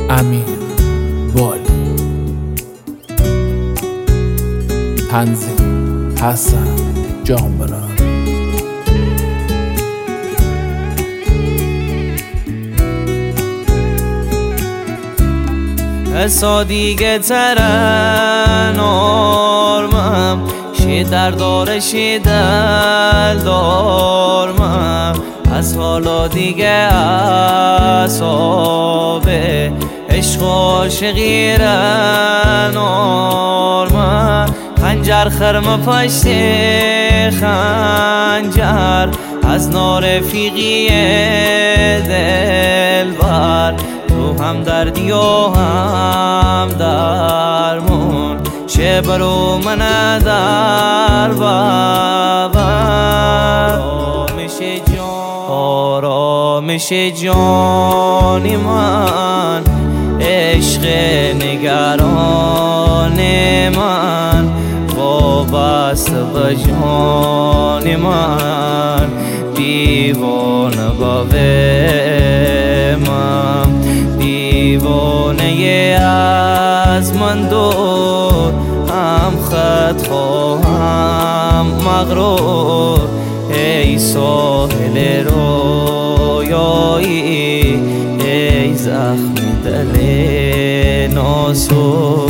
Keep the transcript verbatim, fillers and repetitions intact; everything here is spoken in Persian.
امین بالی، تنظیم حسن جانبران. حسا دیگه ترنارمم، شی در داره شی دل دارمم. از حالا دیگه اصابه عشق و عاشقی رنارمم. خنجر خرم پشت خنجر از نارفیقی دلبر. تو هم دردی و هم درمون، چه برو من در ببر. آرامش جان آرامش جانی من، عشق نگران من، وابسته به جان من، دیوانه به من، دیوانه از من دور، هم خط خواهم مغرور. ای ساحل رویایی، ای زخم دل ناسور.